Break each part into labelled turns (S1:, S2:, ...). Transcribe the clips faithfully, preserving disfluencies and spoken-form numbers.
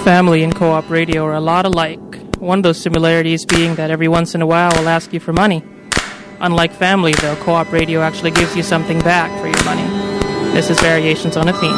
S1: Family and co-op radio are a lot alike. One of those similarities being that every once in a while will ask you for money. Unlike family, though, co-op radio actually gives you something back for your money. This is Variations on a Theme.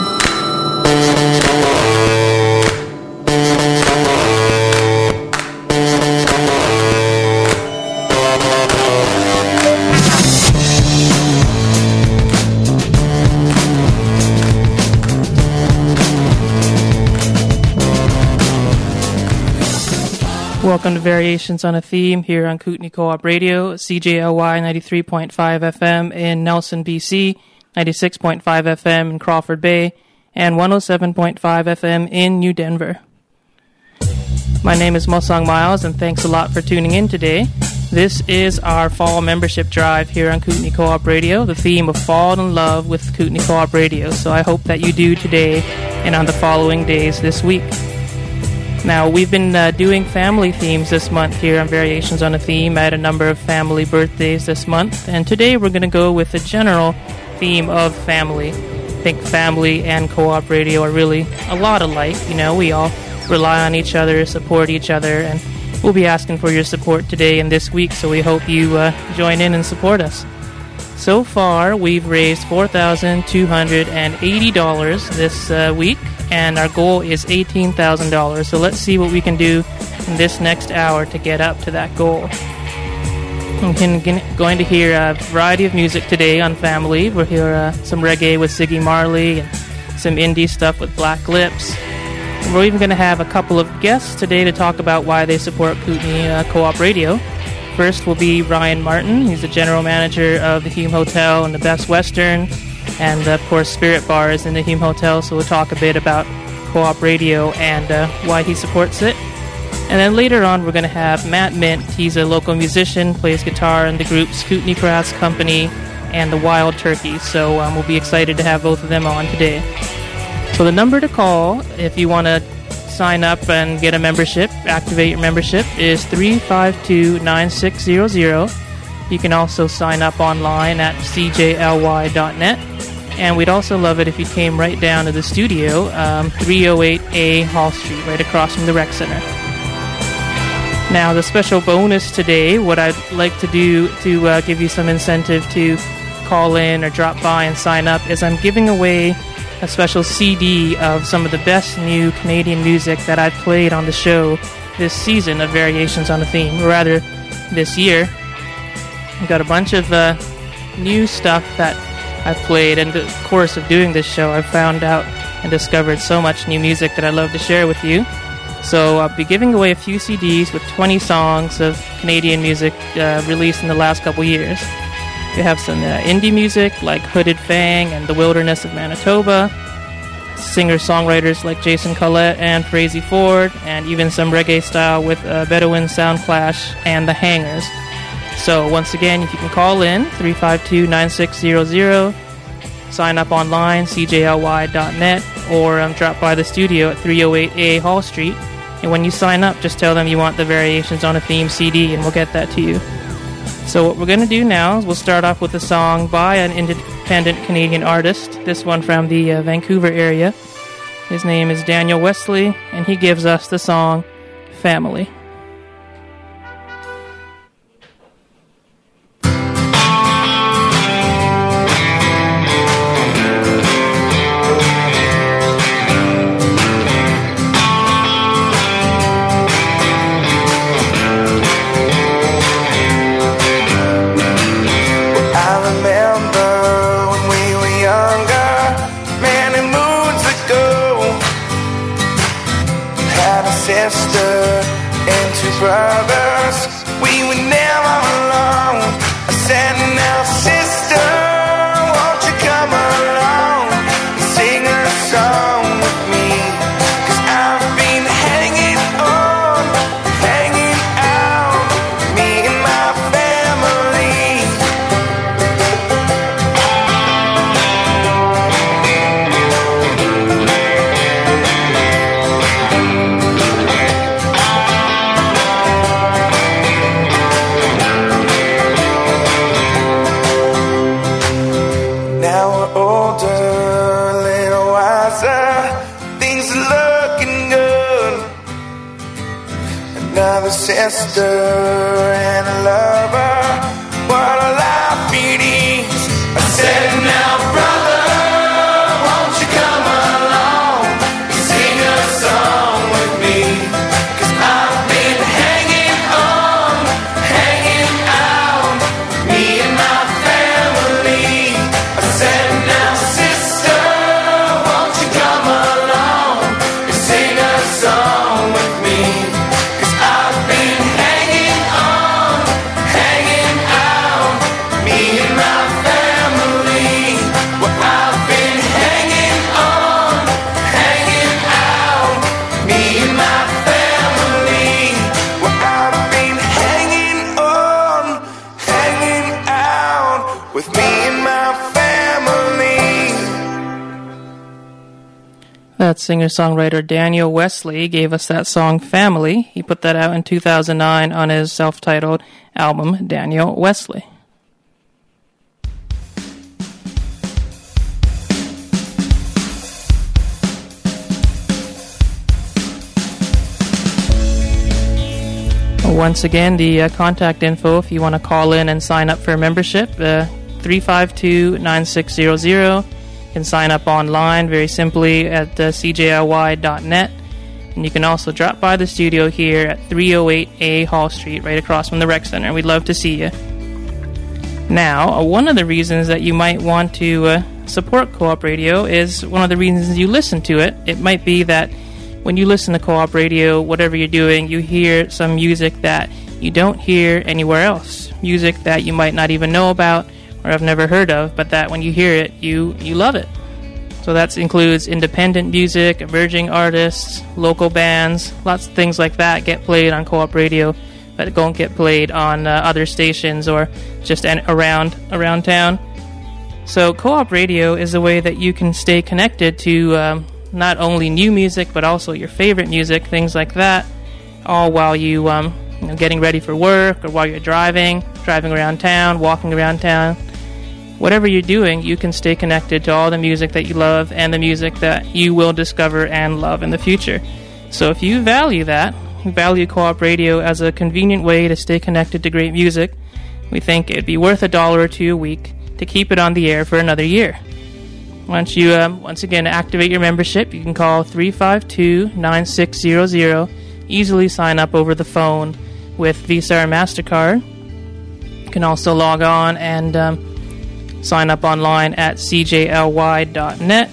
S1: Welcome to Variations on a Theme here on Kootenai Co-op Radio, C J L Y ninety-three point five F M in Nelson, B C, ninety-six point five F M in Crawford Bay, and one oh seven point five F M in New Denver. My name is Mosang Miles, and thanks a lot for tuning in today. This is our fall membership drive here on Kootenai Co-op Radio, the theme of Fall in Love with Kootenai Co-op Radio, so I hope that you do today and on the following days this week. Now, we've been uh, doing family themes this month here on Variations on a Theme. I had a number of family birthdays this month, and today we're going to go with the general theme of family. I think family and co-op radio are really a lot alike. You know, we all rely on each other, support each other, and we'll be asking for your support today and this week, so we hope you uh, join in and support us. So far, we've raised four thousand two hundred eighty dollars this uh, week, and our goal is eighteen thousand dollars. So let's see what we can do in this next hour to get up to that goal. We're going to hear a variety of music today on Family. We'll hear uh, some reggae with Ziggy Marley and some indie stuff with Black Lips. And we're even going to have a couple of guests today to talk about why they support Kootenai uh, Co-op Radio. First will be Ryan Martin. He's the general manager of the Hume Hotel and the Best Western. And, of course, Spirit Bar is in the Hume Hotel, so we'll talk a bit about co-op radio and uh, why he supports it. And then later on, we're going to have Matt Mint. He's a local musician, plays guitar in the groups Kootenai Brass Company and the Wild Turkeys. So um, we'll be excited to have both of them on today. So the number to call, if you want to sign up and get a membership, activate your membership, is three five two, nine six zero zero. You can also sign up online at c j l y dot net. And we'd also love it if you came right down to the studio, um, three oh eight A Hall Street, right across from the Rec Center. Now, the special bonus today, what I'd like to do to uh, give you some incentive to call in or drop by and sign up, is I'm giving away a special C D of some of the best new Canadian music that I've played on the show this season of Variations on a Theme, or rather, this year. I've got a bunch of uh, new stuff that I've played, and in the course of doing this show, I've found out and discovered so much new music that I'd love to share with you. So I'll be giving away a few C Ds with twenty songs of Canadian music uh, released in the last couple years. We have some uh, indie music like Hooded Fang and The Wilderness of Manitoba, singer-songwriters like Jason Collette and Frazee Ford, and even some reggae style with uh, Bedouin Soundclash and The Hangers. So once again, if you can call in, three five two, nine six zero zero, sign up online, c j l y dot net, or um, drop by the studio at three oh eight A Hall Street. And when you sign up, just tell them you want the Variations on a Theme C D, and we'll get that to you. So what we're going to do now is we'll start off with a song by an independent Canadian artist, this one from the uh, Vancouver area. His name is Daniel Wesley, and he gives us the song Family.
S2: Brothers, we were never alone. I said, now sister, won't you come along and sing a song with me? 'Cause I've been hanging on, hanging out, me and my family. another sister and a lover. What a life it is. I said, now brother, won't you come along and sing a song with me? 'Cause I've been hanging on, hanging out, me and my family. I said, now sister, won't you come along and sing a song with me? 'Cause I've been hanging on, hanging out, me and my family. Well, I've been hanging on, hanging out, me and my family. Well, I've been hanging on, hanging out with me and my family.
S1: That singer-songwriter Daniel Wesley gave us that song Family. He put that out in two thousand nine on his self-titled album, Daniel Wesley. Once again, the uh, contact info if you want to call in and sign up for membership, uh, three five two, nine six zero zero. You can sign up online very simply at uh, c j l y dot net. And you can also drop by the studio here at three oh eight A Hall Street, right across from the Rec Center. We'd love to see you. Now, uh, one of the reasons that you might want to uh, support Co-op Radio is one of the reasons you listen to it. It might be that when you listen to Co-op Radio, whatever you're doing, you hear some music that you don't hear anywhere else. Music that you might not even know about or have never heard of, but that when you hear it, you, you love it. So that includes independent music, emerging artists, local bands, lots of things like that get played on Co-op Radio that don't get played on uh, other stations or just an- around around town. So Co-op Radio is a way that you can stay connected to um, not only new music, but also your favorite music, things like that, all while you, um, you know, getting ready for work or while you're driving, driving around town, walking around town. Whatever you're doing, you can stay connected to all the music that you love and the music that you will discover and love in the future. So if you value that, you value Co-op Radio as a convenient way to stay connected to great music, we think it'd be worth a dollar or two a week to keep it on the air for another year. Once you, um, once again, activate your membership, you can call three five two, nine six zero zero, easily sign up over the phone with Visa or MasterCard. You can also log on and um, sign up online at c j l y dot net.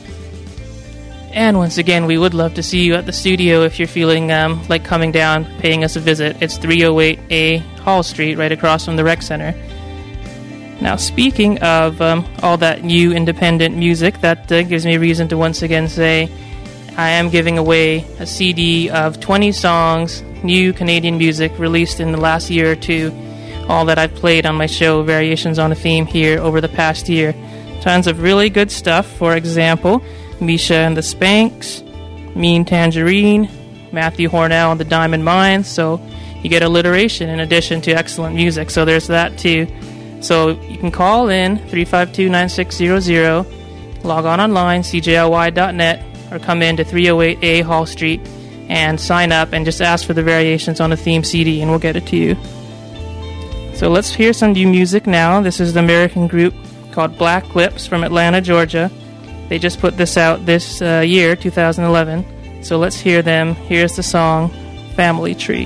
S1: And once again, we would love to see you at the studio if you're feeling um, like coming down, paying us a visit. It's three oh eight A Hall Street, right across from the Rec Center. Now, speaking of um, all that new independent music, that uh, gives me a reason to once again say I am giving away a C D of twenty songs, new Canadian music released in the last year or two, all that I've played on my show, Variations on a Theme, here over the past year. Tons of really good stuff. For example, Misha and the Spanks, Mean Tangerine, Matthew Hornell and the Diamond Mines, so you get alliteration in addition to excellent music, so there's that too. So you can call in three five two, nine six zero zero, log on online, c j l y dot net, or come in to three oh eight A Hall Street and sign up and just ask for the Variations on a Theme C D and we'll get it to you. So let's hear some new music now. This is the American group called Black Lips from Atlanta, Georgia. They just put this out this uh, year, two thousand eleven. So let's hear them. Here's the song, Family Tree.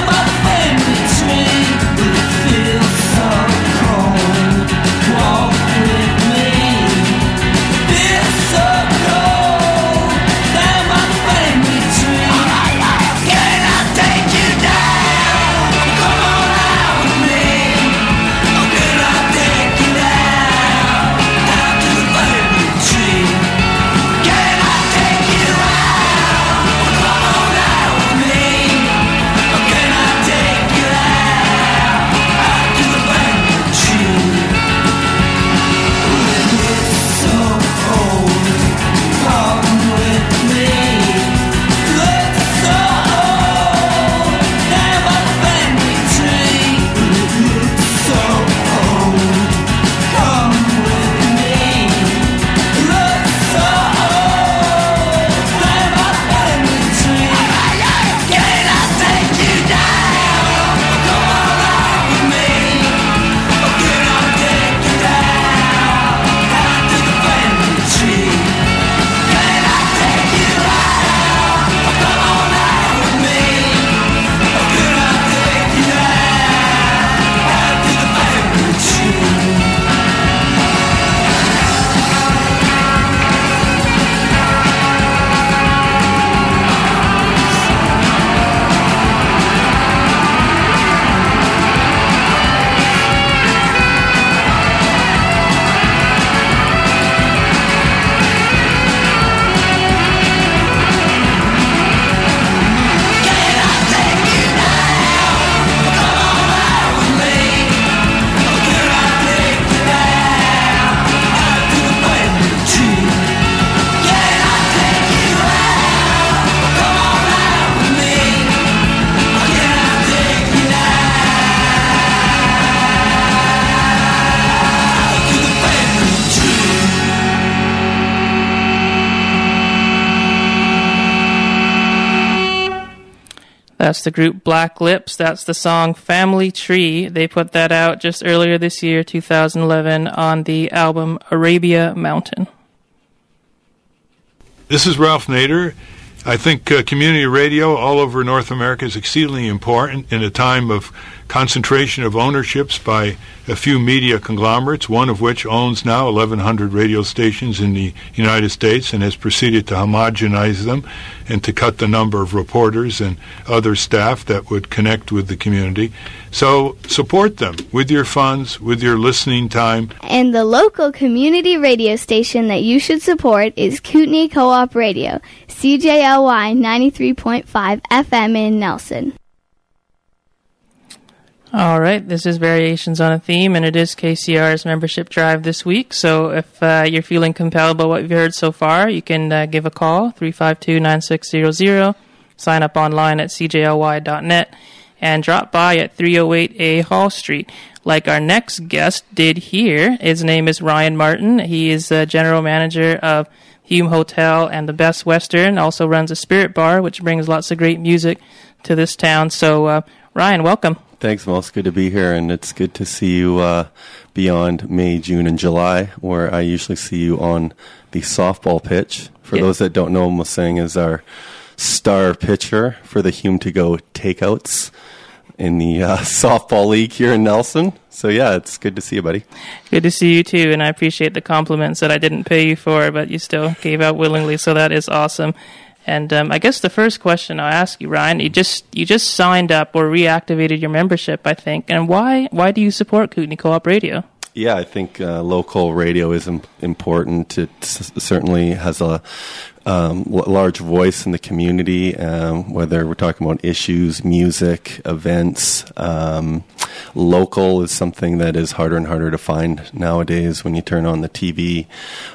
S3: Walk
S1: That's the group Black Lips. That's the song Family Tree. They put that out just earlier this year, two thousand eleven, on the album Arabia Mountain.
S3: This is Ralph Nader. I think uh, community radio all over North America is exceedingly important in a time of concentration of ownerships by a few media conglomerates, one of which owns now eleven hundred radio stations in the United States and has proceeded to homogenize them and to cut the number of reporters and other staff that would connect with the community. So support them with your funds, with your listening time.
S4: And the local community radio station that you should support is Kootenai Co-op Radio, C J L Y ninety-three point five F M in Nelson.
S1: All right, this is Variations on a Theme, and it is K C R's membership drive this week. So if uh, you're feeling compelled by what you've heard so far, you can uh, give a call, three five two, nine six zero zero, sign up online at c j l y dot net, and drop by at three oh eight A Hall Street, like our next guest did here. His name is Ryan Martin. He is the general manager of Hume Hotel and the Best Western, also runs a spirit bar, which brings lots of great music to this town. So, uh, Ryan, welcome.
S5: Thanks, Mel. It's good to be here, and it's good to see you uh, beyond May, June, and July, where I usually see you on the softball pitch. For
S1: yeah.
S5: those that don't know, Musang is our star pitcher for the Hume to Go takeouts in the uh, softball league here in Nelson. So, yeah, it's good to see you, buddy.
S1: Good to see you, too, and I appreciate the compliments that I didn't pay you for, but you still gave out willingly, so that is awesome. And um, I guess the first question I'll ask you, Ryan, you just you just signed up or reactivated your membership, I think. And why why do you support Kootenai Co-op Radio?
S5: Yeah, I think uh, local radio is im- important. It s- certainly has a um, l- large voice in the community, um, whether we're talking about issues, music, events. Um, local is something that is harder and harder to find nowadays when you turn on the T V.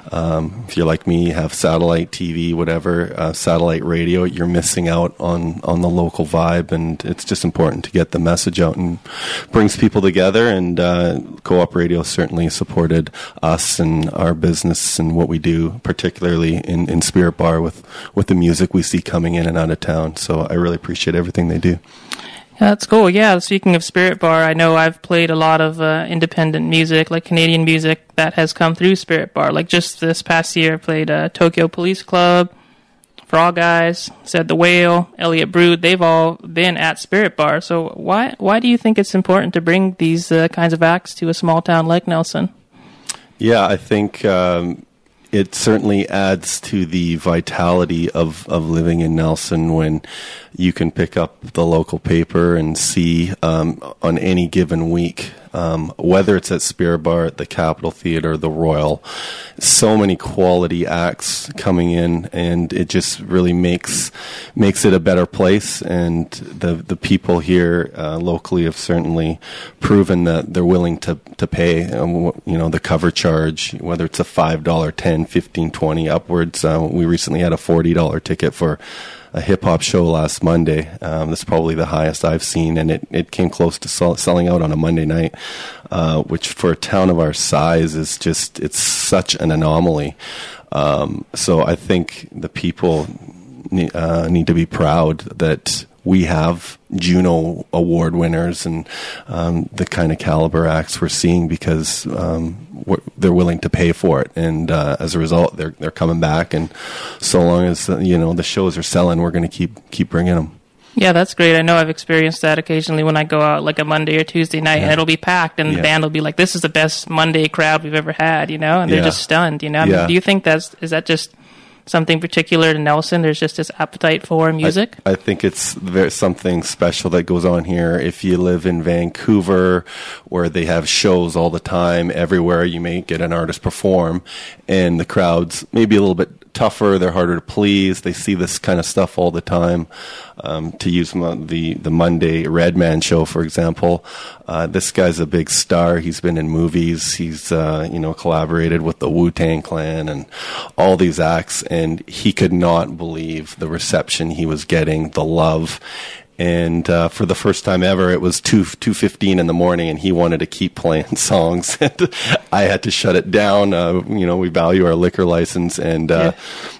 S5: Um, if you're like me, you have satellite T V, whatever, uh, satellite radio, you're missing out on, on the local vibe, and it's just important to get the message out and brings people together, and uh, Co-op Radio certainly supported us and our business and what we do, particularly in, in Spirit Bar with, with the music we see coming in and out of town. So I really appreciate everything they do.
S1: That's cool. Yeah, speaking of Spirit Bar, I know I've played a lot of uh, independent music, like Canadian music, that has come through Spirit Bar. Like just this past year, I played uh, Tokyo Police Club, Frog Eyes, Said the Whale, Elliot Brood. They've all been at Spirit Bar. So why why do you think it's important to bring these uh, kinds of acts to a small town like Nelson?
S5: Yeah, I think um, it certainly adds to the vitality of, of living in Nelson when you can pick up the local paper and see um, on any given week, um, whether it's at Spirit Bar, at the Capitol Theatre, the Royal, so many quality acts coming in, and it just really makes makes it a better place. And the the people here uh, locally have certainly proven that they're willing to to pay. Um, you know, the cover charge, whether it's a five dollar, ten, fifteen, twenty upwards. Uh, we recently had a forty dollar ticket for a hip-hop show last Monday. Um, that's probably the highest I've seen, and it, it came close to sell, selling out on a Monday night, uh, which for a town of our size is just, it's such an anomaly. Um, so I think the people ne- uh, need to be proud that we have Juno Award winners and um, the kind of caliber acts we're seeing, because um, we're, they're willing to pay for it, and uh, as a result, they're they're coming back. And so long as uh, you know the shows are selling, we're going to keep keep bringing them.
S1: Yeah, that's great. I know I've experienced that occasionally when I go out like a Monday or Tuesday night, yeah. and it'll be packed, and yeah. the band will be like, "This is the best Monday crowd we've ever had," you know, and they're yeah. just stunned, you know. I mean,
S5: yeah.
S1: do you think that's is that just something particular to Nelson? There's just this appetite for music?
S5: I, I think it's there's something special that goes on here. If you live in Vancouver, where they have shows all the time, everywhere you may get an artist perform, and the crowd's maybe a little bit tougher, they're harder to please, they see this kind of stuff all the time. Um, to use the, the Monday Redman show, for example, uh, this guy's a big star. He's been in movies. He's, uh, you know, collaborated with the Wu-Tang Clan and all these acts, and he could not believe the reception he was getting, the love. And uh, for the first time ever, it was two two fifteen in the morning, and he wanted to keep playing songs. And I had to shut it down. Uh, you know, we value our liquor license, and uh,
S1: yeah.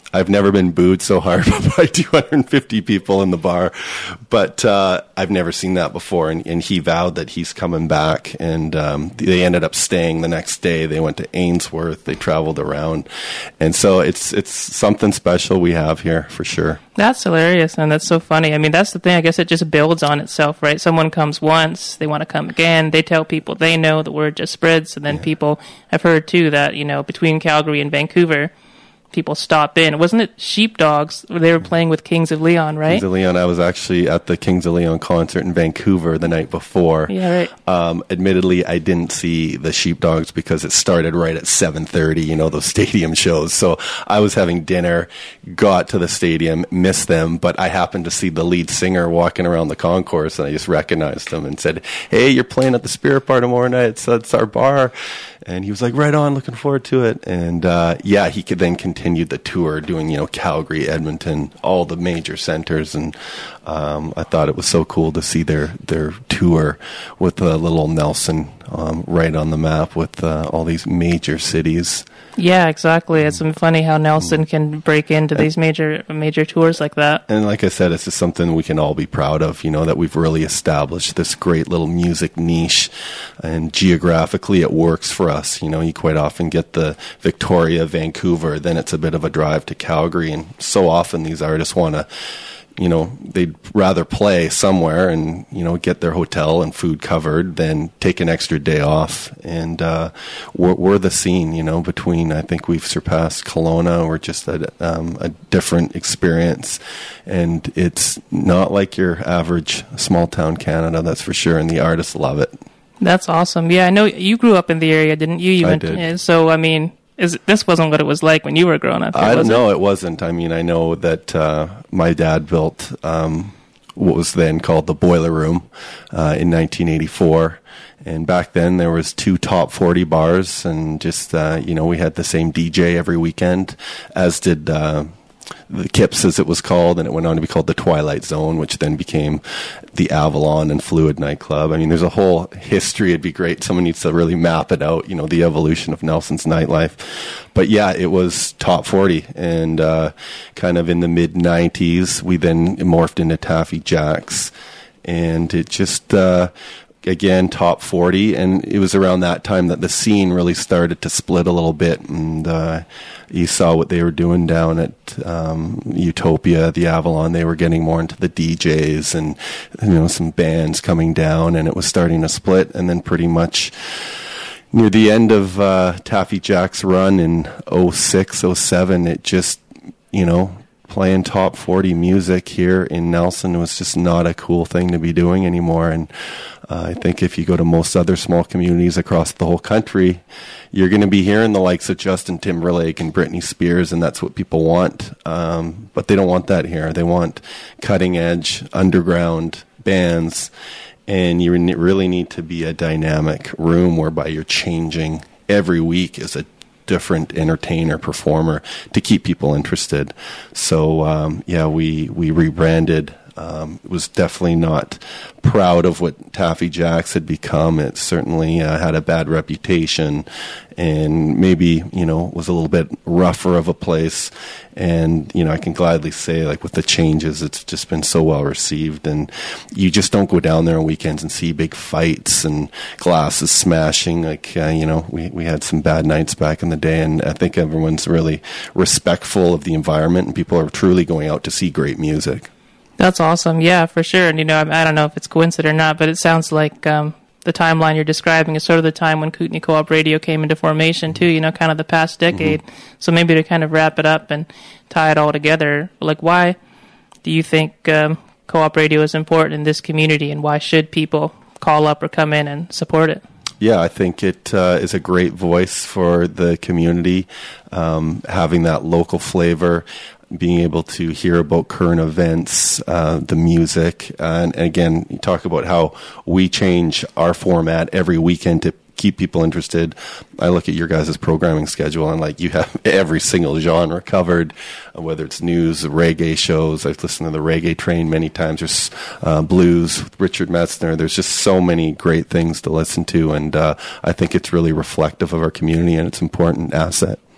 S5: I've never been booed so hard by two hundred fifty people in the bar, but uh, I've never seen that before. And, and he vowed that he's coming back, and um, they ended up staying the next day. They went to Ainsworth. They traveled around, and so it's it's something special we have here for sure.
S1: That's hilarious, and that's so funny. I mean, that's the thing. I guess it just builds on itself, right? Someone comes once, they want to come again. They tell people they know, the word just spreads, and then yeah. people. I've heard too that you know between Calgary and Vancouver, people stop in. Wasn't it Sheepdogs? They were playing with Kings of Leon, right?
S5: Kings of Leon. I was actually at the Kings of Leon concert in Vancouver the night before.
S1: Yeah, right.
S5: Um, admittedly, I didn't see the Sheepdogs because it started right at seven thirty, you know, those stadium shows. So I was having dinner, got to the stadium, missed them, but I happened to see the lead singer walking around the concourse, and I just recognized him and said, "Hey, you're playing at the Spirit Bar tomorrow night. It's, it's our bar." And he was like, "Right on, looking forward to it." And uh, yeah, he could then continue the tour doing, you know, Calgary, Edmonton, all the major centers. And um, I thought it was so cool to see their, their tour with uh, little Nelson um, right on the map with uh, all these major cities.
S1: Yeah, exactly. It's funny how Nelson can break into these major major tours like that.
S5: And like I said, it's just something we can all be proud of, you know, that we've really established this great little music niche. And geographically, it works for us. You know, you quite often get the Victoria, Vancouver, then it's a bit of a drive to Calgary. And so often these artists want to, you know, they'd rather play somewhere and, you know, get their hotel and food covered than take an extra day off. And uh, we're, we're the scene, you know, between, I think we've surpassed Kelowna. We're just a, um, a different experience. And it's not like your average small town Canada, that's for sure. And the artists love it.
S1: That's awesome. Yeah, I know you grew up in the area, didn't you? you
S5: I
S1: went,
S5: did.
S1: So, I mean... Is, this wasn't what it was like when you were growing up.
S5: I don't know.
S1: It?
S5: it wasn't. I mean, I know that uh, my dad built um, what was then called the Boiler Room uh, in nineteen eighty-four. And back then there was two top forty bars, and just, uh, you know, we had the same D J every weekend, as did uh, the Kips, as it was called, and it went on to be called the Twilight Zone, which then became the Avalon and Fluid nightclub. I mean, there's a whole history. It'd be great. Someone needs to really map it out, you know, the evolution of Nelson's nightlife. But yeah, it was top forty, and uh, kind of in the mid nineties, we then morphed into Taffy Jacks, and it just... Uh, again, top forty, and it was around that time that the scene really started to split a little bit, and uh, you saw what they were doing down at um, Utopia, the Avalon. They were getting more into the D Js and, you know, some bands coming down, and it was starting to split, and then pretty much near the end of uh, Taffy Jack's run in oh six, oh seven, it just, you know, playing top forty music here in Nelson was just not a cool thing to be doing anymore. And uh, I think if you go to most other small communities across the whole country, you're going to be hearing the likes of Justin Timberlake and Britney Spears, and that's what people want. Um, but they don't want that here. They want cutting edge underground bands, and you really need to be a dynamic room whereby you're changing every week as a different entertainer, performer, to keep people interested. So, um, yeah, we, we rebranded. Um, was definitely not proud of what Taffy Jacks had become. It certainly uh, had a bad reputation, and maybe, you know, was a little bit rougher of a place. And, you know, I can gladly say, like, with the changes, it's just been so well received. And you just don't go down there on weekends and see big fights and glasses smashing. Like, uh, you know, we, we had some bad nights back in the day, and I think everyone's really respectful of the environment, and people are truly going out to see great music.
S1: That's awesome. Yeah, for sure. And, you know, I, I don't know if it's coincident or not, but it sounds like um, the timeline you're describing is sort of the time when Kootenay Co-op Radio came into formation, too, you know, kind of the past decade. Mm-hmm. So maybe to kind of wrap it up and tie it all together, like, why do you think um, co-op radio is important in this community, and why should people call up or come in and support it?
S5: Yeah, I think it uh, is a great voice for the community, um, having that local flavor, being able to hear about current events, uh, the music, uh, and, and again, you talk about how we change our format every weekend to keep people interested. I look at your guys' programming schedule, and like, you have every single genre covered, uh, whether it's news, reggae shows. I've listened to the Reggae Train many times. There's uh, blues with Richard Metzner. There's just so many great things to listen to, and uh, I think it's really reflective of our community, and it's an important asset.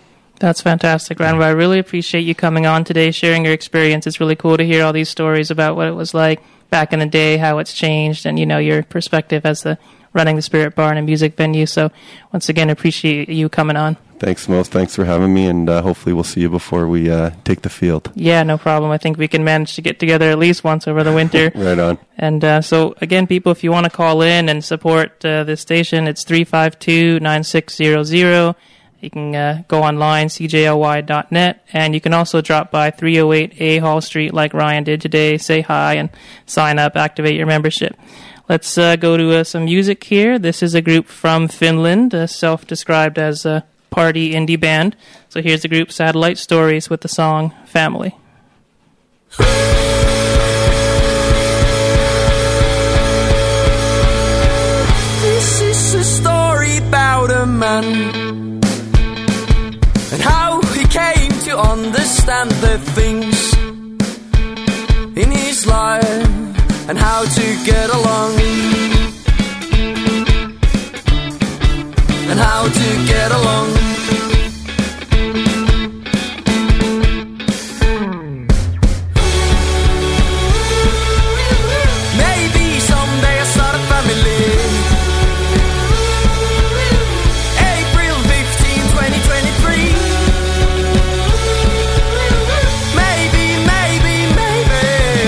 S1: That's fantastic, Randall. I really appreciate you coming on today, sharing your experience. It's really cool to hear all these stories about what it was like back in the day, how it's changed, and, you know, your perspective as the running the Spirit Bar and a music venue. So once again, appreciate you coming on.
S5: Thanks, Mo. Thanks for having me, and uh, hopefully we'll see you before we uh, take the field.
S1: Yeah, no problem. I think we can manage to get together at least once over the winter.
S5: Right on.
S1: And uh, so, again, people, if you want to call in and support uh, this station, it's three five two, nine six zero zero. You can uh, go online, c j l y dot net, and you can also drop by three oh eight A Hall Street like Ryan did today, say hi, and sign up, activate your membership. Let's uh, go to uh, some music here. This is a group from Finland, uh, self-described as a party indie band. So here's the group Satellite Stories with the song Family.
S6: This is a story about a man and how he came to understand the things in his life and how to get along and how to get along. Maybe someday I'll start a family. April fifteenth, twenty twenty-three. Maybe, maybe, maybe.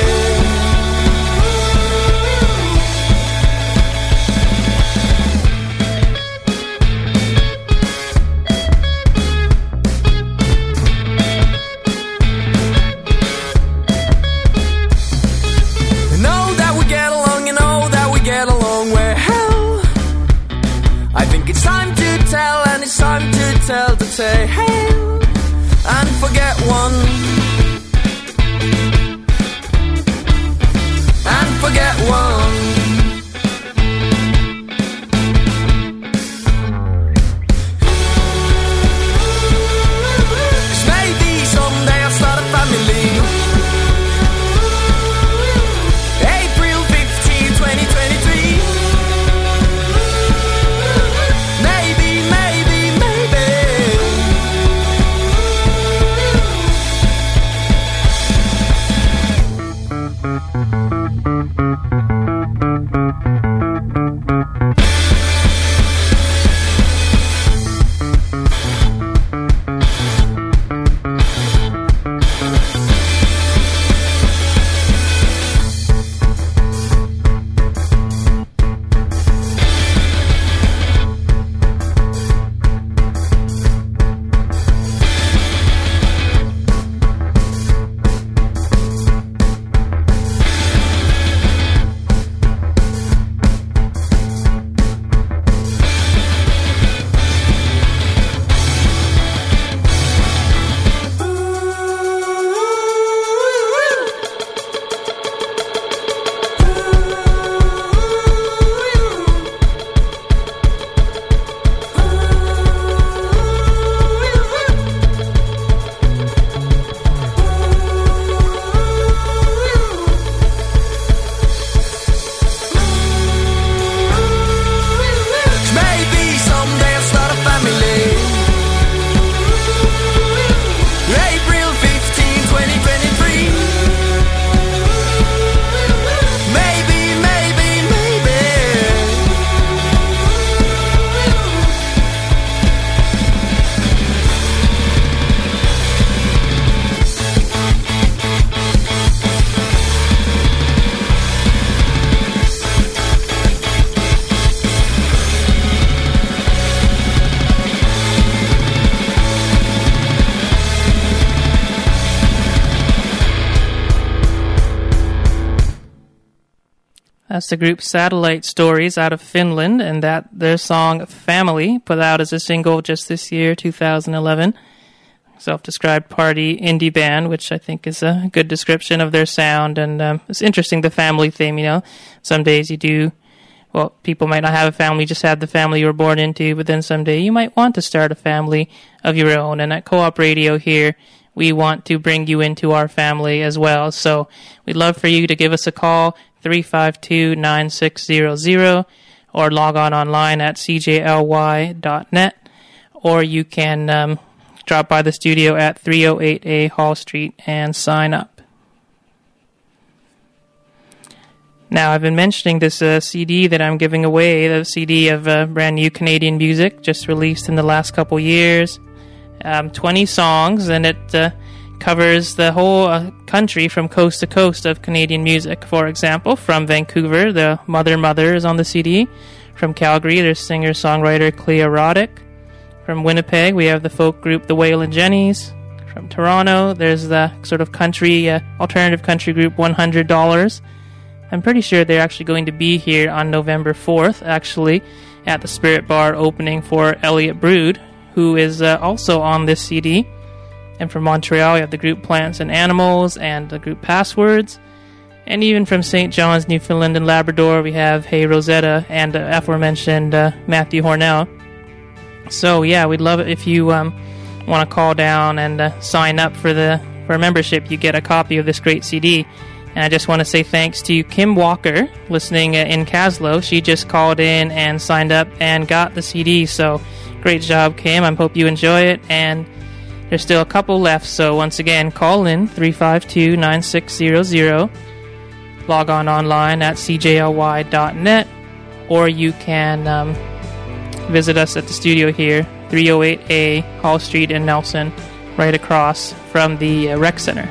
S6: You know that we get along, you know that we get along well. I think it's time to tell, and it's time to tell to say hey and forget one and forget one. 'Cause maybe someday I'll start a family. April fifteenth, twenty twenty-three. Maybe, maybe, maybe. Maybe someday I'll start a family. April fifteenth, twenty twenty-three. Maybe, maybe, maybe.
S1: That's the group Satellite Stories out of Finland, and that their song Family, put out as a single just this year, two thousand eleven. Self-described party indie band, which I think is a good description of their sound. And um, it's interesting, the family theme, you know. Some days you do, well, people might not have a family, just have the family you were born into, but then someday you might want to start a family of your own. And at Co-op Radio here, we want to bring you into our family as well. So we'd love for you to give us a call, three five two, nine six zero zero, or log on online at c j l y dot net, or you can um, drop by the studio at three oh eight A Hall Street and sign up. Now, I've been mentioning this uh, C D that I'm giving away, the C D of uh, brand new Canadian music, just released in the last couple years. Um, twenty songs, and it uh, covers the whole uh, country from coast to coast of Canadian music. For example, from Vancouver, the Mother Mother is on the C D. From Calgary, there's singer-songwriter Clea Roddick. From Winnipeg, we have the folk group The Waylon Jennies. From Toronto, there's the sort of country, uh, alternative country group one hundred dollars. I'm pretty sure they're actually going to be here on November fourth, actually, at the Spirit Bar opening for Elliot Brood, who is uh, also on this C D. And from Montreal, we have the group Plants and Animals and the group Passwords. And even from Saint John's, Newfoundland and Labrador, we have Hey Rosetta and uh, aforementioned uh, Matthew Hornell. So, yeah, we'd love it if you um, want to call down and uh, sign up for the for a membership. You get a copy of this great C D. And I just want to say thanks to Kim Walker, listening uh, in Caslow. She just called in and signed up and got the C D. So great job, Kim. I hope you enjoy it. And there's still a couple left. So once again, call in three five two, nine six zero zero. Log on online at c j l y dot net. Or you can um, visit us at the studio here, three oh eight A Hall Street in Nelson, right across from the uh, Rec Center.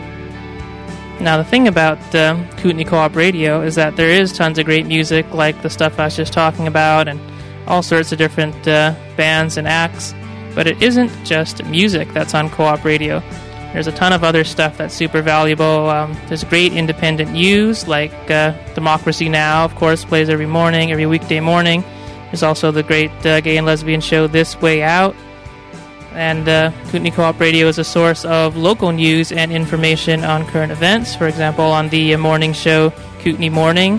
S1: Now, the thing about um, Kootenai Co-op Radio is that there is tons of great music, like the stuff I was just talking about, and all sorts of different uh, bands and acts. But it isn't just music that's on Co-op Radio. There's a ton of other stuff that's super valuable. Um, there's great independent news, like uh, Democracy Now!, of course, plays every morning, every weekday morning. There's also the great uh, gay and lesbian show This Way Out. And uh, Kootenai Co-op Radio is a source of local news and information on current events. For example, on the morning show Kootenai Morning.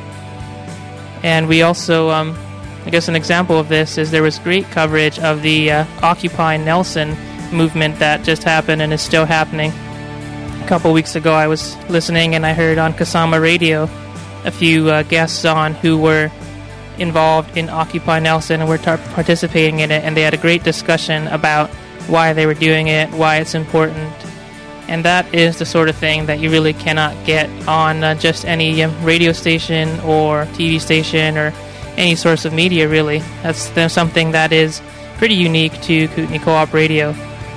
S1: And we also, um, I guess an example of this is there was great coverage of the uh, Occupy Nelson movement that just happened and is still happening. A couple weeks ago I was listening and I heard on Kasama Radio a few uh, guests on who were involved in Occupy Nelson and were tar- participating in it, and they had a great discussion about why they were doing it, why it's important. And that is the sort of thing that you really cannot get on uh, just any um, radio station or T V station or any source of media, really. That's there's something that is pretty unique to Kootenai Co-op Radio.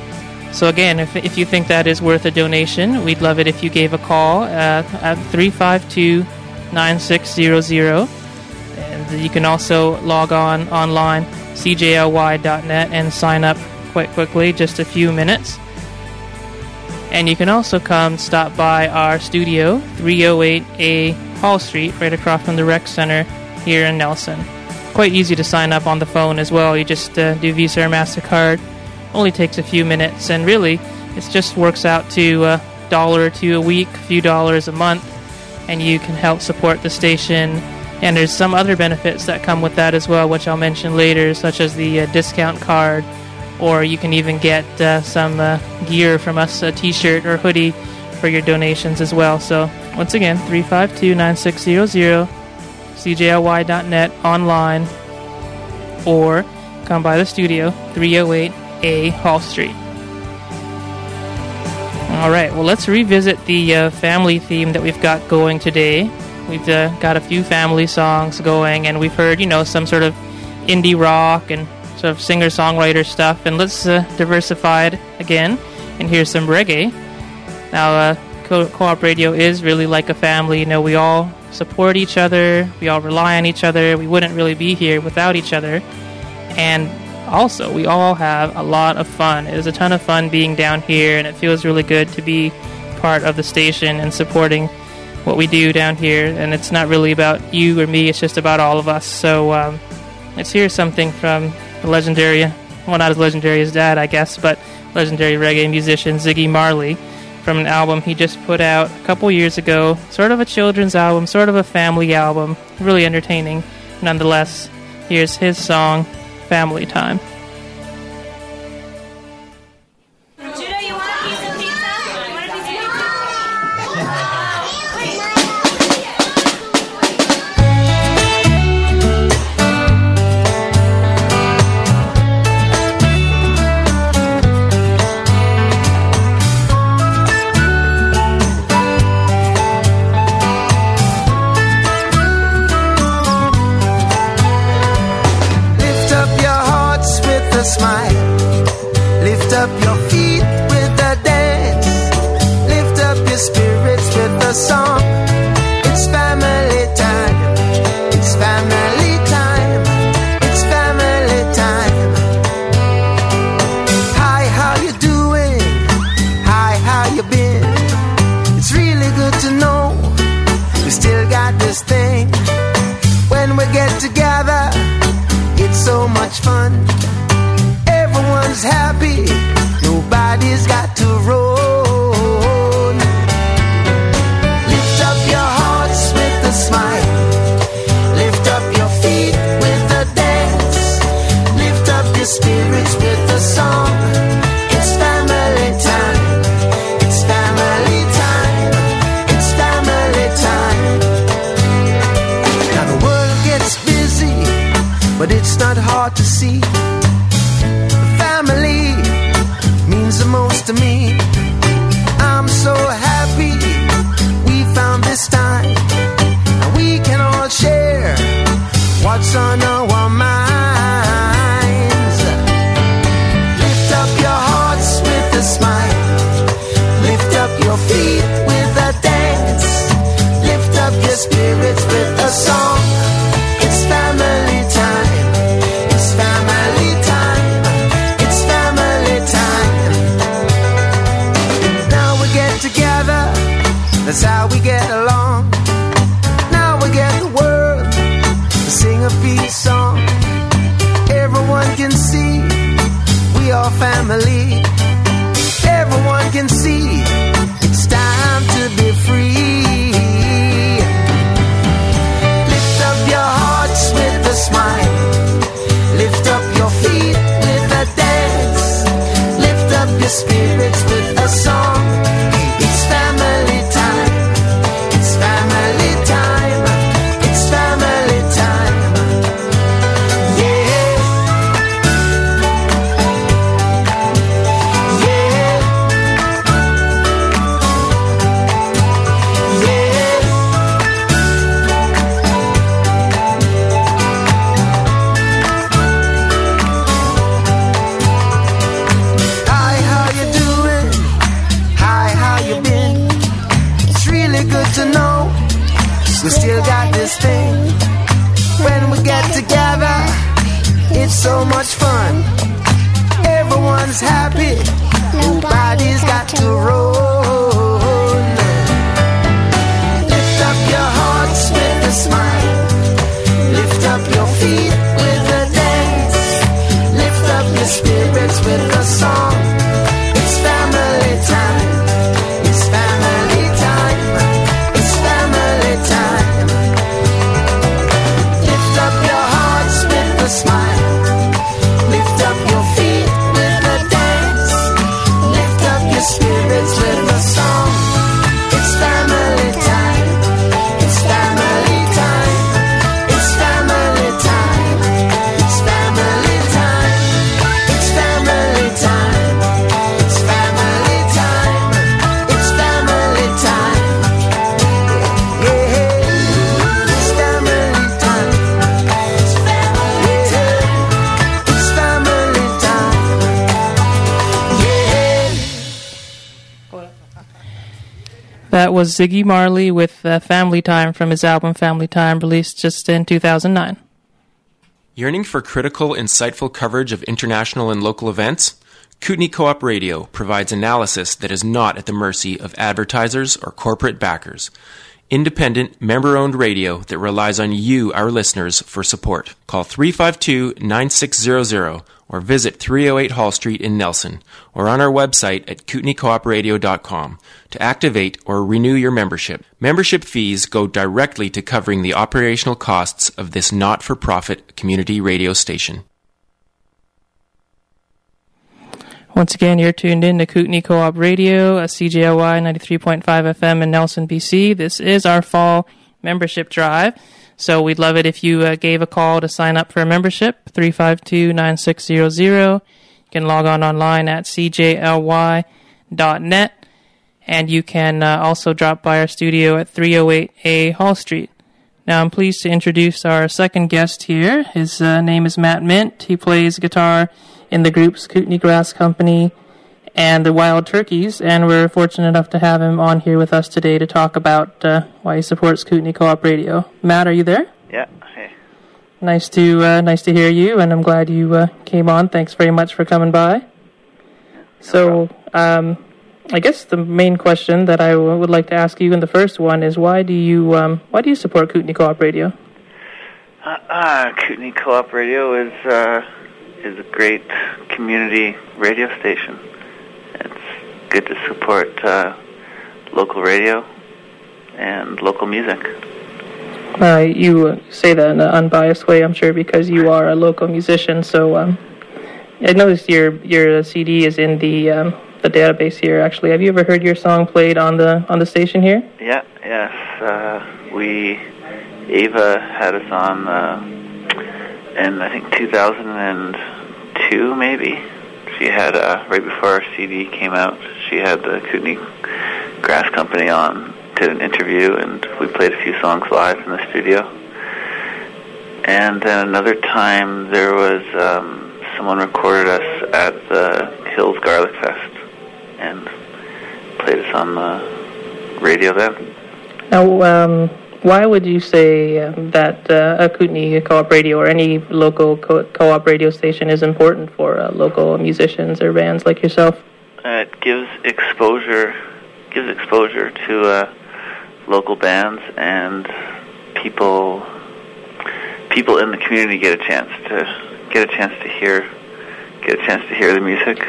S1: So again, if, if you think that is worth a donation, we'd love it if you gave a call uh, at three five two, nine six zero zero. And you can also log on online, c j l y dot net, and sign up quite quickly, just a few minutes. And you can also come stop by our studio, three oh eight A Hall Street, right across from the Rec Center here in Nelson. Quite easy to sign up on the phone as well. You just uh, do Visa or MasterCard. Only takes a few minutes, and really, it just works out to a dollar or two a week, a few dollars a month, and you can help support the station. And there's some other benefits that come with that as well, which I'll mention later, such as the uh, discount card, or you can even get uh, some uh, gear from us, a t-shirt or hoodie for your donations as well. So once again, three five two, nine six zero zero, c j l y dot net online, or come by the studio, three oh eight A Hall Street. All right, well, let's revisit the uh, family theme that we've got going today. We've uh, got a few family songs going, and we've heard, you know, some sort of indie rock and sort of singer-songwriter stuff, and let's uh, diversify it again, and here's some reggae. Now, uh, Co- Co-op Radio is really like a family. You know, we all support each other, we all rely on each other, we wouldn't really be here without each other, and also, we all have a lot of fun. It is a ton of fun being down here, and it feels really good to be part of the station and supporting what we do down here, and it's not really about you or me, it's just about all of us. So, um, let's hear something from the legendary, well, not as legendary as Dad, I guess, but legendary reggae musician Ziggy Marley, from an album he just put out a couple years ago. Sort of a children's album, sort of a family album, really entertaining nonetheless. Here's his song, Family Time.
S7: Judah, you want a piece of pizza? You want a piece of pizza?
S8: a smile. Lift up your feet with a dance. Lift up your spirits with a song. It's family time. It's family time. It's family time. Hi, how you doing? Hi, how you been? It's really good to know we still got this thing. When we get together, it's so much fun. Everyone's happy. Nobody's got to roll. Lift up your hearts with a smile. Lift up your feet with a dance. Lift up your spirits with a song. It's family time. It's family time. It's family time. Now the world gets busy, but it's not hard to see. Family means the most to me. I'm so happy we found this time, and we can all share what's on our minds. Lift up your hearts with a smile. Lift up your feet with a dance. Lift up your spirits with a song. It's family time. It's family time. It's family time. Now we get together. That's how we get along. Now we get the world to sing a peace song. Everyone can see we are family. Everyone can see it's time to be free. Lift up your hearts with a smile. Lift up your feet with a dance. Lift up your spirits with a song. It's family time. It's family time. It's family time. Yeah. Yeah. Yeah. Hi, how you doing? Hi, how you been? It's really good to know we still got this thing. When we get together, it's so much fun. Everyone's happy. Nobody's got to roll. Lift up your hearts with a smile. Lift up your feet with a dance. Lift up your spirits with a song. It's family time. It's family time. It's family time. Lift up your hearts with a smile. Lift up your feet with a dance. Lift up your spirits with a song. It's family time. It's family time. It's family time. It's family time. It's family time. It's family time. It's family time. Yeah. It's family time. It's family time. It's family time. Yeah.
S1: That was Ziggy Marley with uh, Family Time from his album Family Time, released just in two thousand nine.
S9: Yearning for critical, insightful coverage of international and local events? Kootenai Co-op Radio provides analysis that is not at the mercy of advertisers or corporate backers. Independent, member-owned radio that relies on you, our listeners, for support. Call three five two, nine six zero zero or visit three oh eight Hall Street in Nelson or on our website at kootenai coop radio dot com to activate or renew your membership. Membership fees go directly to covering the operational costs of this not-for-profit community radio station.
S1: Once again, you're tuned in to Kootenai Co-op Radio, a C J L Y ninety-three point five F M in Nelson, B C. This is our fall membership drive, so we'd love it if you uh, gave a call to sign up for a membership, three five two, nine six zero zero. You can log on online at c j l y dot net, and you can uh, also drop by our studio at three oh eight A Hall Street. Now, I'm pleased to introduce our second guest here. His uh, name is Matt Mint. He plays guitar in the groups Kootenai Grass Company and the Wild Turkeys, and we're fortunate enough to have him on here with us today to talk about uh, why he supports Kootenai Co-op Radio. Matt, are you there?
S10: Yeah. Hey.
S1: Nice to uh, nice to hear you, and I'm glad you uh, came on. Thanks very much for coming by.
S10: No
S1: so, um, I guess the main question that I w- would like to ask you in the first one is why do you um, why do you support Kootenai Co-op Radio?
S10: Uh, uh, Kootenai Co-op Radio is uh, is a great community radio station. It's good to support uh, local radio and local music.
S1: Uh, you say that in an unbiased way, I'm sure, because you are a local musician. So um, I noticed your your C D is in the um, the database here. Actually, have you ever heard your song played on the on the station here?
S10: Yeah, yes. Uh, we Ava had us on uh, in I think two thousand two, maybe. She had uh, right before our C D came out. She had the Kootenai Grass Company on, did an interview, and we played a few songs live in the studio. And then another time there was um, someone recorded us at the Hills Garlic Fest and played us on the radio then.
S1: Now, um, why would you say um, that uh, a Kootenai Co-op Radio or any local co- co-op radio station is important for uh, local musicians or bands like yourself?
S10: Uh, it gives exposure, gives exposure to uh, local bands, and people people in the community get a chance to get a chance to hear get a chance to hear the music.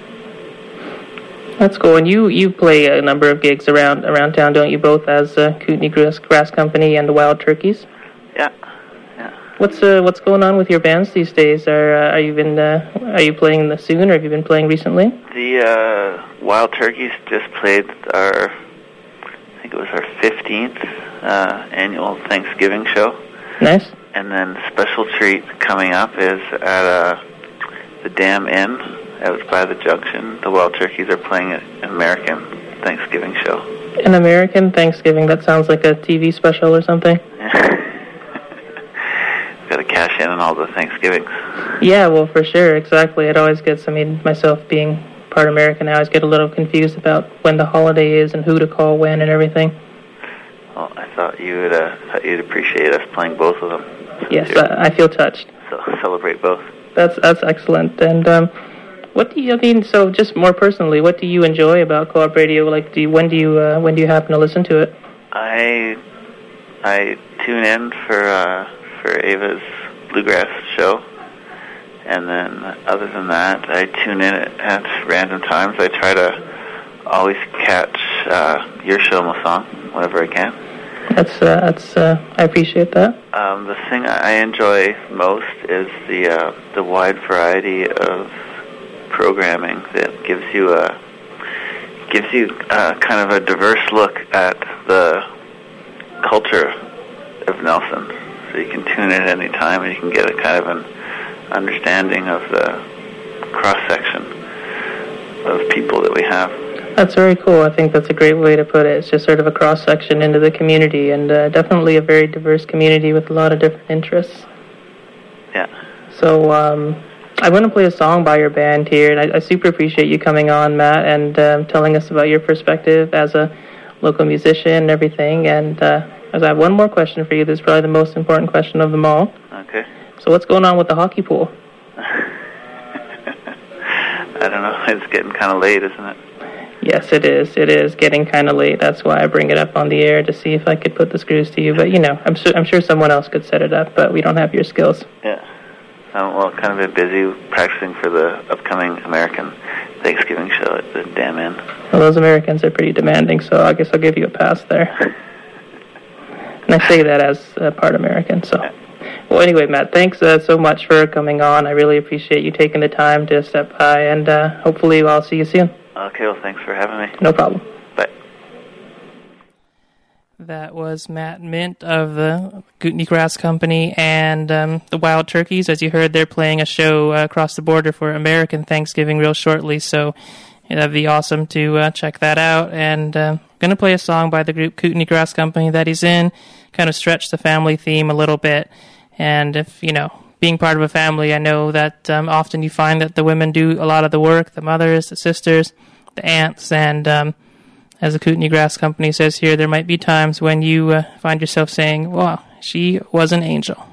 S1: That's cool. And you, you play a number of gigs around around town, don't you? Both as uh, Kootenai Grass, Grass Company and the Wild Turkeys.
S10: Yeah, yeah.
S1: What's uh, what's going on with your bands these days? Are uh, are you been uh, are you playing the soon, or have you been playing recently?
S10: The uh, Wild Turkeys just played our, I think it was our fifteenth uh, annual Thanksgiving show.
S1: Nice.
S10: And then special treat coming up is at uh, the Dam Inn out by the Junction. The Wild Turkeys are playing an American Thanksgiving show.
S1: An American Thanksgiving? That sounds like a T V special or something.
S10: Got to cash in on all the Thanksgivings.
S1: Yeah, well, for sure, exactly. It always gets, I mean, myself being part American, I always get a little confused about when the holiday is and who to call when and everything.
S10: Well, I thought you would, uh, thought you'd appreciate us playing both of them.
S1: Yes, I, I feel touched.
S10: So celebrate both.
S1: That's that's excellent. And um, what do you, I mean, so just more personally, what do you enjoy about Co-op Radio? Like, do you, when do you uh, when do you happen to listen to it?
S10: I I tune in for uh, for Ava's Bluegrass show, and then other than that, I tune in at, at random times. I try to always catch uh, your show, Masong, whenever I can.
S1: That's uh, that's uh, I appreciate that.
S10: Um, the thing I enjoy most is the uh, the wide variety of programming that gives you a gives you uh, kind of a diverse look at the culture of Nelson. So you can tune in at any time, and you can get a kind of an understanding of the cross-section of people that we have.
S1: That's very cool. I think that's a great way to put it. It's just sort of a cross-section into the community, and uh, definitely a very diverse community with a lot of different interests.
S10: Yeah.
S1: So um, I want to play a song by your band here, and I, I super appreciate you coming on, Matt, and um, telling us about your perspective as a local musician and everything. And uh, as I have one more question for you, this is probably the most important question of them all.
S10: Okay.
S1: So what's going on with the hockey pool?
S10: I don't know. It's getting kind of late, isn't it?
S1: Yes, it is. It is getting kind of late. That's why I bring it up on the air to see if I could put the screws to you. But, you know, I'm, su- I'm sure someone else could set it up, but we don't have your skills.
S10: Yeah. Um, well, kind of been busy practicing for the upcoming American Thanksgiving show at the Dam Inn.
S1: Well, those Americans are pretty demanding, so I guess I'll give you a pass there. And I say that as uh, part American, so... Yeah. Well, anyway, Matt, thanks uh, so much for coming on. I really appreciate you taking the time to step by, and uh, hopefully I'll see you soon.
S10: Okay, well, thanks for having me.
S1: No problem.
S10: Bye.
S1: That was Matt Mint of the Kootenai Grass Company and um, the Wild Turkeys. As you heard, they're playing a show uh, across the border for American Thanksgiving real shortly, so yeah, that'd be awesome to uh, check that out. And uh, I'm going to play a song by the group Kootenai Grass Company that he's in, kind of stretch the family theme a little bit. And if, you know, being part of a family, I know that um, often you find that the women do a lot of the work, the mothers, the sisters, the aunts, and um, as the Kootenai Grass Company says here, there might be times when you uh, find yourself saying, wow, she was an angel.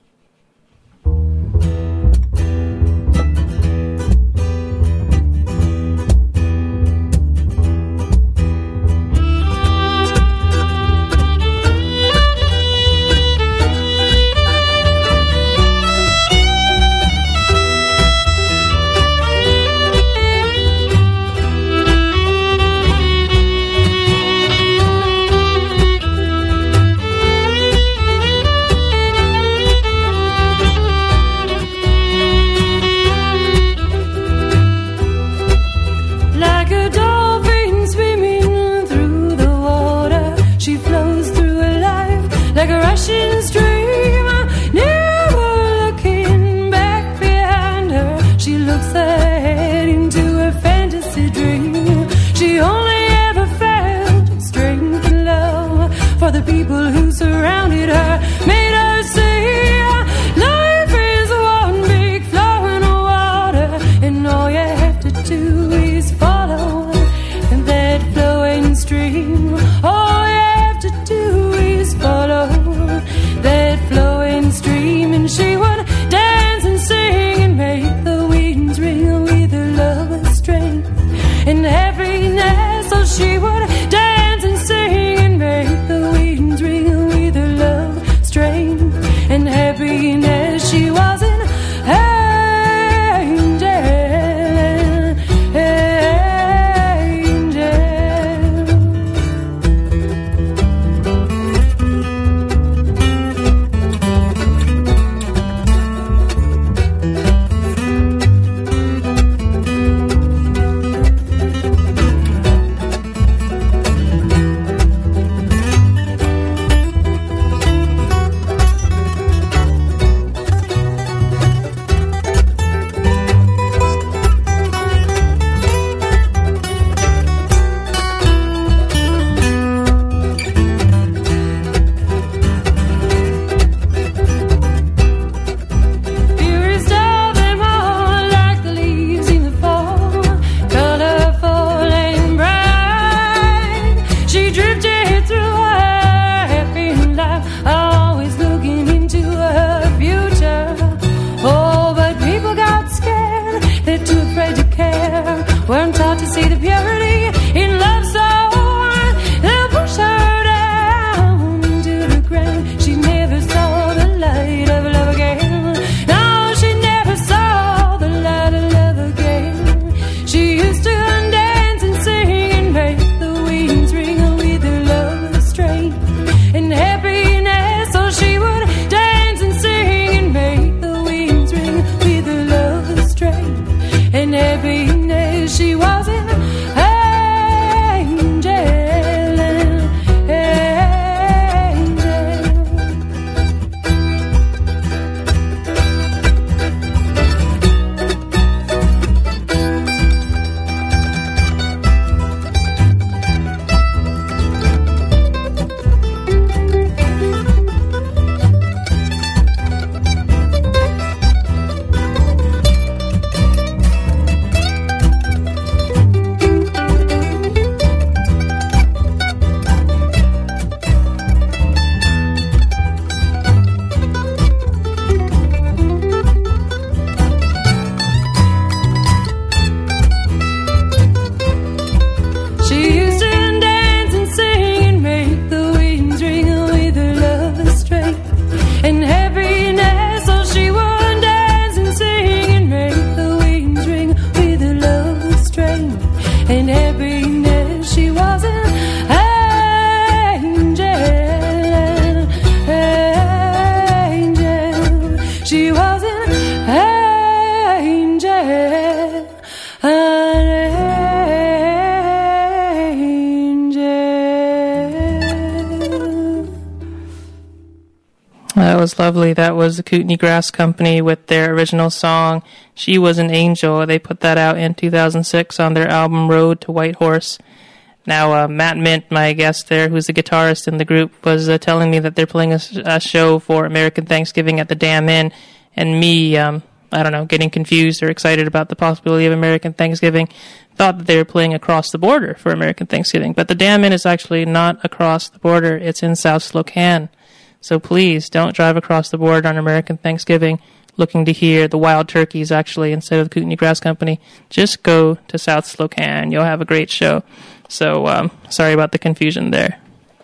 S1: That was lovely. That was the Kootenai Grass Company with their original song, She Was an Angel. They put that out in two thousand six on their album Road to White Horse. Now, uh, Matt Mint, my guest there, who's the guitarist in the group, was uh, telling me that they're playing a, a show for American Thanksgiving at the Dam Inn, and me, um, I don't know, getting confused or excited about the possibility of American Thanksgiving, thought that they were playing across the border for American Thanksgiving. But the Dam Inn is actually not across the border. It's in South Slocan. So please, don't drive across the border on American Thanksgiving looking to hear the Wild Turkeys, actually, instead of the Kootenai Brass Company. Just go to South Slocan. You'll have a great show. So, um, sorry about the confusion there.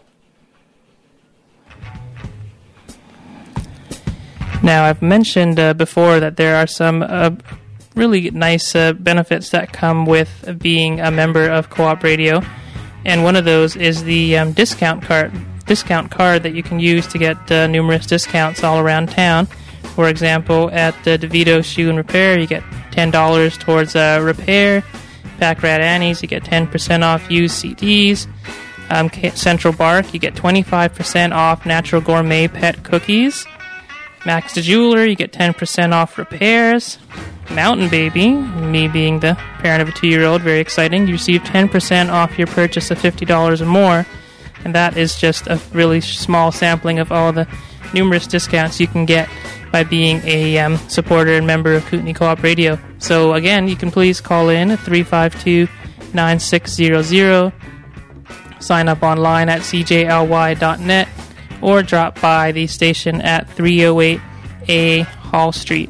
S1: Now, I've mentioned uh, before that there are some uh, really nice uh, benefits that come with being a member of Co-op Radio, and one of those is the um, discount card discount card that you can use to get uh, numerous discounts all around town. For example, at uh, DeVito Shoe and Repair, you get ten dollars towards uh, repair. Pack Rat Annie's, you get ten percent off used C Ds. Um, Central Bark, you get twenty-five percent off natural gourmet pet cookies. Max the Jeweler, you get ten percent off repairs. Mountain Baby, me being the parent of a two-year-old, very exciting. You receive ten percent off your purchase of fifty dollars or more. And that is just a really small sampling of all the numerous discounts you can get by being a um, supporter and member of Kootenai Co-op Radio. So again, you can please call in at three five two, nine six zero zero, sign up online at c j l y dot net, or drop by the station at three oh eight A Hall Street.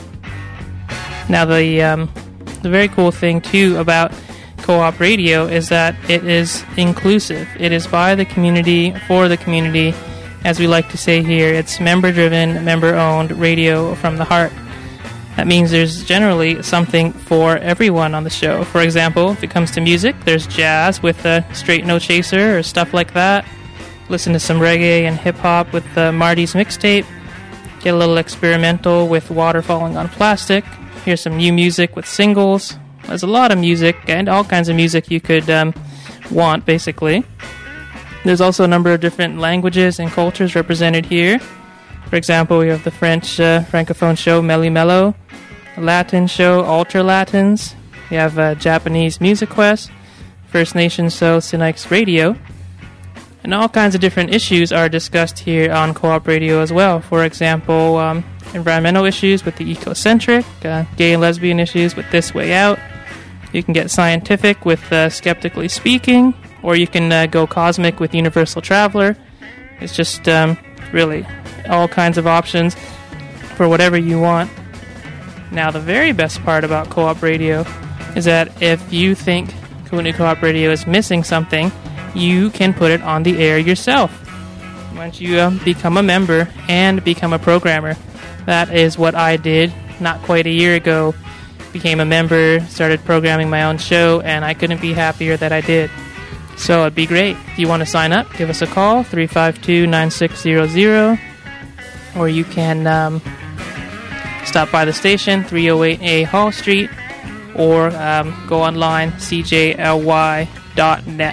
S1: Now, the um, the very cool thing, too, about Co-op Radio is that it is inclusive. It is by the community, for the community, as we like to say here. It's member-driven, member-owned radio from the heart. That means there's generally something for everyone on the show. For example, if it comes to music, there's jazz with a straight no chaser or stuff like that. Listen to some reggae and hip-hop with uh, Marty's mixtape. Get a little experimental with Water Falling on Plastic. Here's some new music with singles. There's a lot of music and all kinds of music you could um, want, basically. There's also a number of different languages and cultures represented here. For example, we have the French uh, Francophone show Melly Mello, the Latin show Ultra Latins. We have uh, Japanese Music Quest, First Nations show Sinaiks Radio. And all kinds of different issues are discussed here on Co-op Radio as well. For example, um, environmental issues with the Ecocentric, uh, gay and lesbian issues with This Way Out. You can get scientific with uh, Skeptically Speaking, or you can uh, go cosmic with Universal Traveler. It's just um, really all kinds of options for whatever you want. Now, the very best part about Co-op Radio is that if you think Kootenai Co-op Radio is missing something, you can put it on the air yourself. Once you um, become a member and become a programmer, that is what I did not quite a year ago. Became a member, started programming my own show, and I couldn't be happier that I did. So it'd be great. If you want to sign up, give us a call, three five two, nine six zero zero, or you can um, stop by the station, three oh eight A Hall Street, or um, go online, c j l y dot net.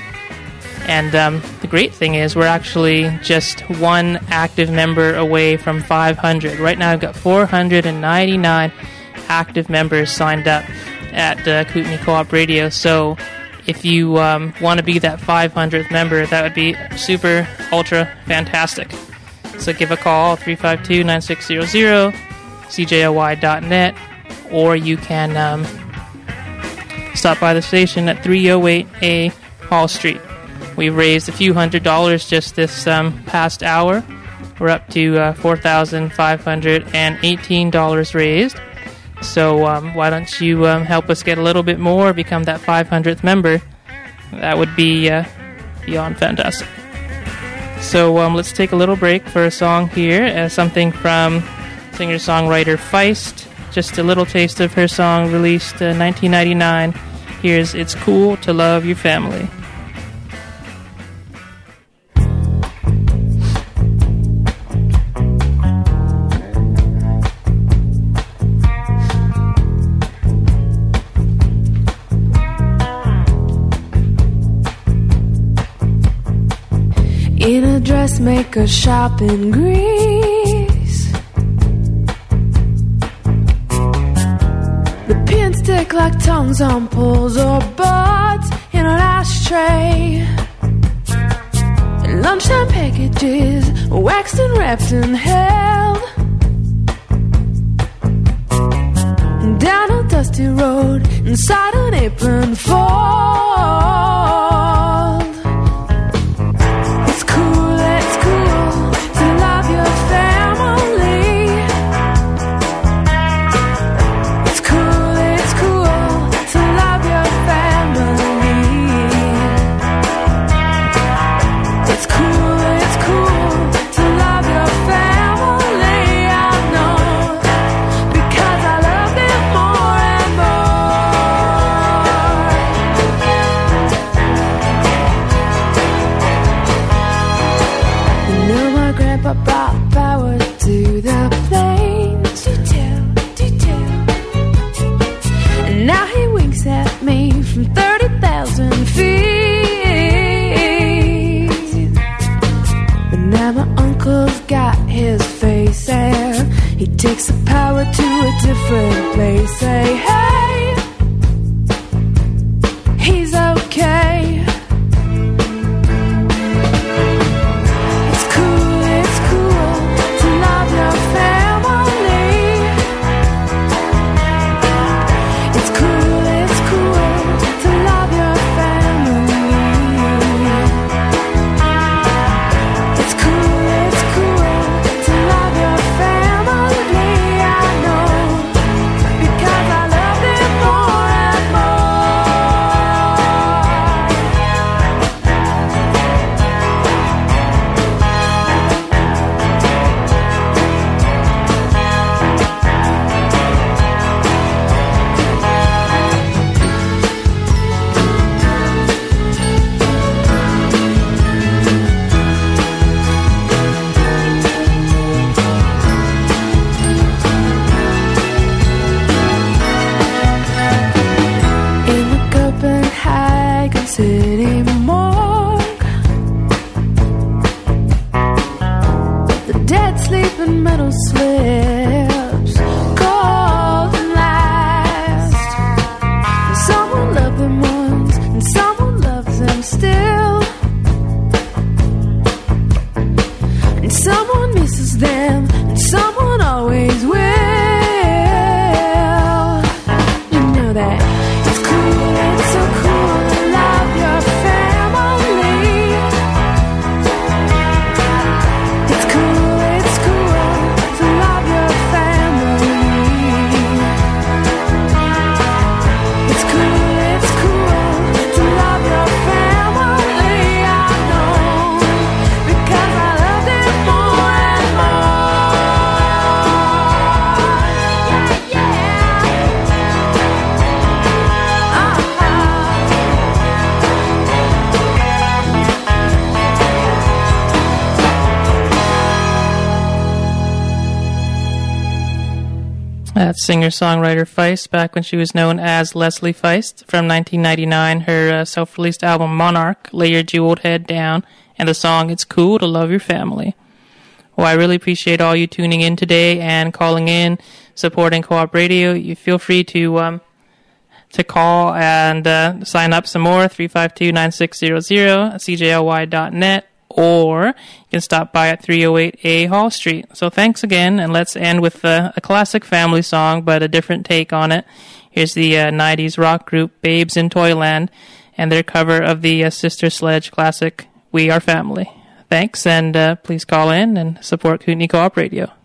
S1: And um, the great thing is we're actually just one active member away from five hundred. Right now I've got four hundred ninety-nine active members signed up at uh, Kootenai Co-op Radio. So if you um, want to be that five hundredth member, that would be super, ultra fantastic. So give a call, three five two, nine six zero zero, c j l y dot net, or you can um, stop by the station at three oh eight A Hall Street. We've raised a few hundred dollars just this um, past hour. We're up to uh, four thousand five hundred eighteen dollars raised. So um, why don't you um, help us get a little bit more, become that five hundredth member? That would be uh, beyond fantastic. So um, let's take a little break for a song here, uh, something from singer-songwriter Feist. Just a little taste of her song released in uh, nineteen ninety-nine. Here's It's Cool to Love Your Family.
S11: In a dressmaker shop in Greece, the pins stick like tongues on poles or butts in in an ashtray. Lunchtime packages, waxed and wrapped and held. Down a dusty road, inside an apron fold. It's cool, it's cool to love your family. It's cool, it's cool to love your family. It's cool, it's cool to love your family. I know, because I love them more and more. You know my grandpa brought power to the plains. Detail, detail. And now he winks at me from thirty thousand feet. But now my uncle's got his face and he takes the power to a different place. Say, hey, he's okay. It's cool, it's cool to love your family. It's cool, it's cool to love your family. It's cool, it's cool to love your family. I know, because I love them more and in the Copenhagen city morgue, the dead sleep in metal slips, cold and last. And someone loved them once, and someone loves them still, and someone misses them, and someone always will. You know that it's cool, it's so cool to love your family. It's cool, it's cool to love your family. It's cool, it's cool to love your family. I know, because I love them more and more. Yeah,
S1: That's singer-songwriter Feist, back when she was known as Leslie Feist. From nineteen ninety-nine, her uh, self-released album Monarch, Lay Your Jeweled Head Down, and the song It's Cool to Love Your Family. Well, I really appreciate all you tuning in today and calling in, supporting Co-op Radio. You feel free to um, to call and uh, sign up some more, three five two, nine six zero zero, c j l y dot net, or you can stop by at three oh eight A Hall Street. So thanks again, and let's end with uh, a classic family song, but a different take on it. Here's the uh, nineties rock group Babes in Toyland and their cover of the uh, Sister Sledge classic, We Are Family. Thanks, and uh, please call in and support Kootenai Co-op Radio.